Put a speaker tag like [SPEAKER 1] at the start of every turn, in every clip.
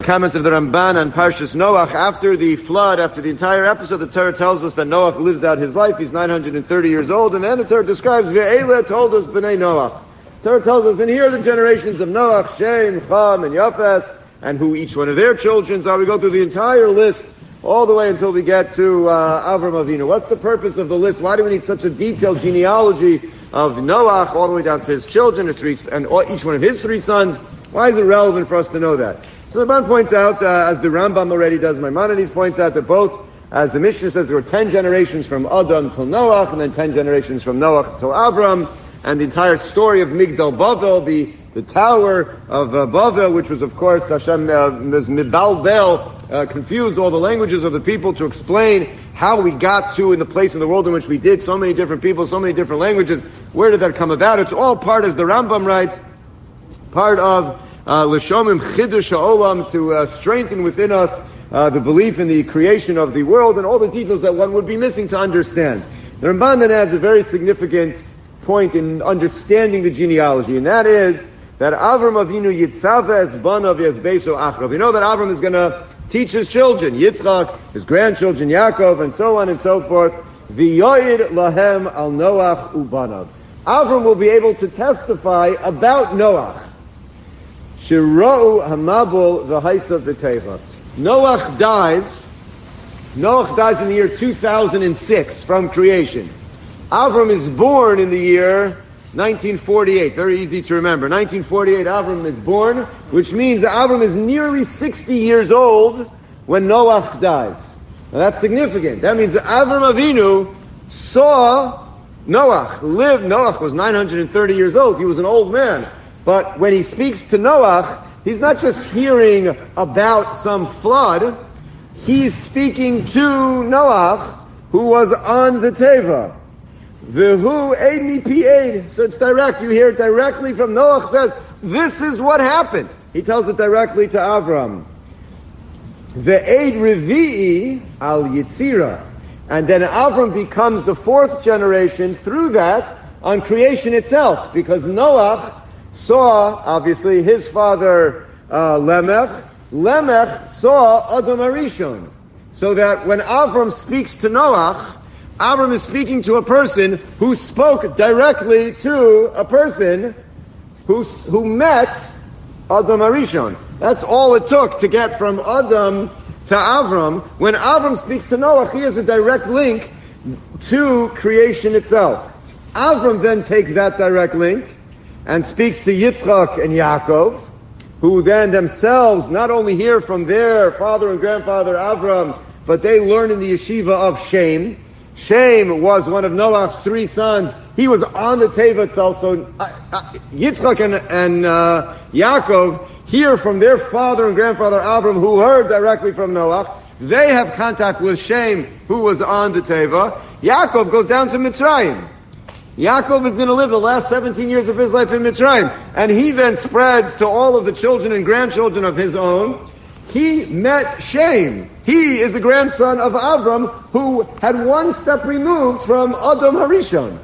[SPEAKER 1] comments of the Ramban on Parshas Noach. After the flood, after the entire episode, the Torah tells us that Noach lives out his life. He's 930 years old, and then the Torah describes, Ve'ele told us B'nai Noach. The Torah tells us, and here are the generations of Noach, Shem, Cham, and Yafes, and who each one of their children are. We go through the entire list, all the way until we get to Avram Avinu. What's the purpose of the list? Why do we need such a detailed genealogy of Noach, all the way down to his children, and each one of his three sons? Why is it relevant for us to know that? So the Ramban points out, as the Rambam already does, Maimonides points out that both, as the Mishnah says, there were 10 generations from Adam till Noach, and then 10 generations from Noach till Avram, and the entire story of Migdal Bavel, the tower of Bavel, which was, of course, Hashem Mibalbel, confused all the languages of the people to explain how we got to in the place in the world in which we did, so many different people, so many different languages. Where did that come about? It's all part, as the Rambam writes, part of L'shomim Chidush Ha'olam, to strengthen within us the belief in the creation of the world and all the details that one would be missing to understand. The Ramban then adds a very significant point in understanding the genealogy, and that is that Avram Avinu Yitzhava es banav es beiso achrav. We know that Avram is going to teach his children, Yitzchak, his grandchildren, Yaakov, and so on and so forth. V'yoyid lahem al Noach ubanav. Avram will be able to testify about Noach. Shira'u hamabul v'haisav v'teva. Noach dies in the year 2006 from creation. Avram is born in the year 1948. Very easy to remember. 1948, Avram is born, which means that Avram is nearly 60 years old when Noach dies. Now that's significant. That means that Avram Avinu saw Noach live. Noach was 930 years old. He was an old man. But when he speaks to Noach, he's not just hearing about some flood. He's speaking to Noach, who was on the Teva. V'hu eid mi pi eid. So it's direct. You hear it directly from Noach. Says, this is what happened. He tells it directly to Avram. Ve'eid revi'i al Yitzira. And then Avram becomes the fourth generation through that on creation itself. Because Noach saw, obviously, his father Lemech. Lemech saw Adam Arishon. So that when Avram speaks to Noach, Avram is speaking to a person who spoke directly to a person who met Adam Arishon. That's all it took to get from Adam to Avram. When Avram speaks to Noach, he has a direct link to creation itself. Avram then takes that direct link and speaks to Yitzchak and Yaakov, who then themselves not only hear from their father and grandfather Avram, but they learn in the yeshiva of Shem. Shem was one of Noach's three sons. He was on the Teva itself. So Yitzchak and Yaakov hear from their father and grandfather Avram, who heard directly from Noach. They have contact with Shem, who was on the Teva. Yaakov goes down to Mitzrayim. Yaakov is going to live the last 17 years of his life in Mitzrayim. And he then spreads to all of the children and grandchildren of his own. He met Shem. He is the grandson of Avram, who had one step removed from Adam Harishon.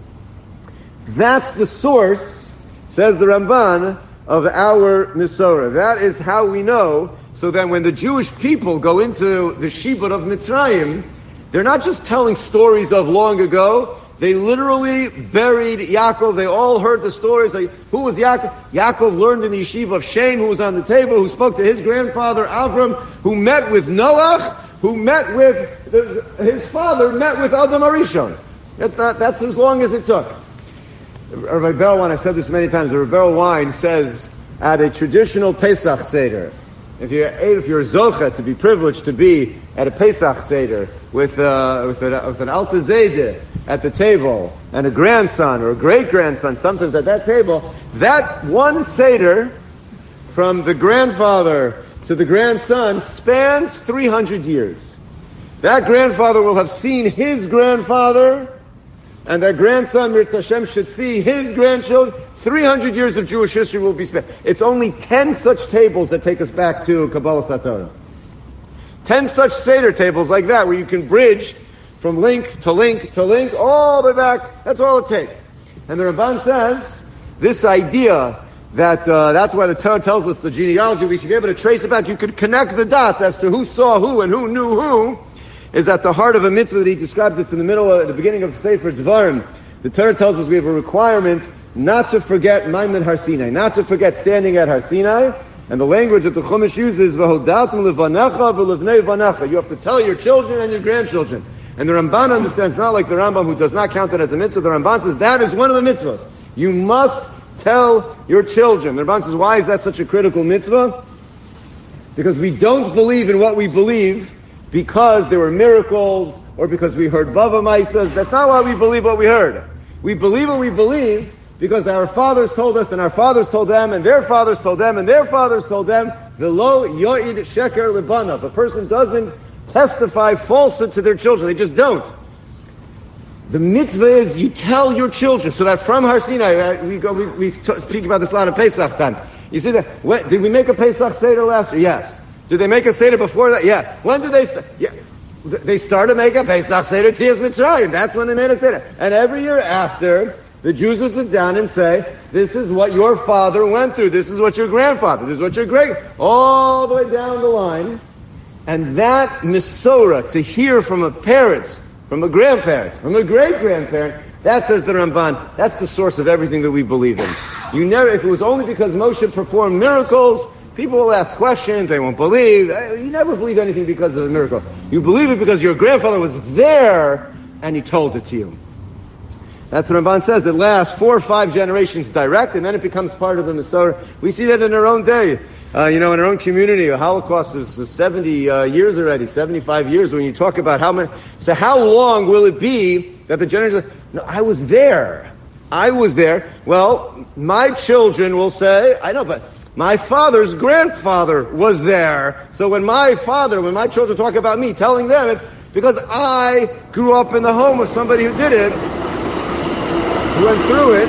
[SPEAKER 1] That's the source, says the Ramban, of our Mesorah. That is how we know. So then when the Jewish people go into the Shibud of Mitzrayim, they're not just telling stories of long ago. They literally buried Yaakov. They all heard the stories. Who was Yaakov? Yaakov learned in the yeshiva of Shem, who was on the table, who spoke to his grandfather Avram, who met with Noach, who met with his father, met with Adam Arishon. That's as long as it took. Rabbi Berelwein, I've said this many times, Rabbi Berelwein says at a traditional Pesach Seder, if you're zocha to be privileged to be at a Pesach Seder with an Alta Zayde at the table and a grandson or a great grandson, sometimes at that table, that one Seder from the grandfather to the grandson spans 300 years. That grandfather will have seen his grandfather, and that grandson, Mirz Hashem, should see his grandchildren. 300 years of Jewish history will be spent. It's only 10 such tables that take us back to Kabbalah Satorah. 10 such Seder tables like that, where you can bridge from link to link to link, all the way back. That's all it takes. And the Ramban says, this idea that's why the Torah tells us the genealogy. We should be able to trace it back. You could connect the dots as to who saw who and who knew who. Is at the heart of a mitzvah that he describes. It's in the beginning of Sefer Dvarim. The Torah tells us we have a requirement not to forget Maimon Har Sinai, not to forget standing at Har Sinai. And the language that the Chumash uses, V'hodatim levanecha v'levnei vanecha. You have to tell your children and your grandchildren. And the Ramban understands, not like the Rambam who does not count it as a mitzvah. The Ramban says that is one of the mitzvahs. You must tell your children. The Ramban says, why is that such a critical mitzvah? Because we don't believe in what we believe because there were miracles or because we heard Bava Maisas. That's not why we believe what we heard. We believe what we believe because our fathers told us and our fathers told them and their fathers told them and their fathers told them. V'lo yo'id sheker libanav. A person doesn't testify falsehood to their children. They just don't. The mitzvah is you tell your children, so that from Har Sinai, we speak about this a lot of Pesach time. You see that, did we make a Pesach Seder last year? Yes. Did they make a Seder before that? Yeah. When did they start? Yeah. They started to make a Pesach Seder Tzias Mitzrayim. That's when they made a Seder. And every year after, the Jews would sit down and say, this is what your father went through. This is what your grandfather, this is what your great, all the way down the line. And that Mesorah, to hear from a parent, from a grandparent, from a great-grandparent, that, says the Ramban, that's the source of everything that we believe in. If it was only because Moshe performed miracles, people will ask questions, they won't believe. You never believe anything because of a miracle. You believe it because your grandfather was there and he told it to you. That's what Ramban says. It lasts 4 or 5 generations direct, and then it becomes part of the Mesorah. We see that in our own day. In our own community, the Holocaust is 70 years already, 75 years. When you talk about how many, so how long will it be that the generation? No, I was there. Well, my children will say, I know, but my father's grandfather was there. So when my children talk about me, telling them it's because I grew up in the home of somebody who did it, who went through it.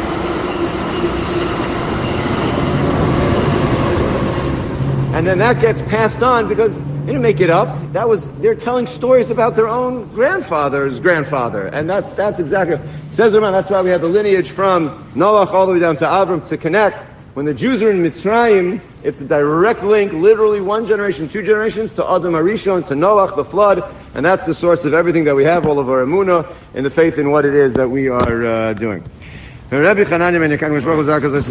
[SPEAKER 1] And then that gets passed on because they didn't make it up. They're telling stories about their own grandfather's grandfather. And that's exactly, it says around, that's why we have the lineage from Noach all the way down to Avram to connect. When the Jews are in Mitzrayim, it's a direct link, literally 1 generation, 2 generations, to Adam Arishon, to Noach, the flood. And that's the source of everything that we have, all of our emunah, and the faith in what it is that we are doing.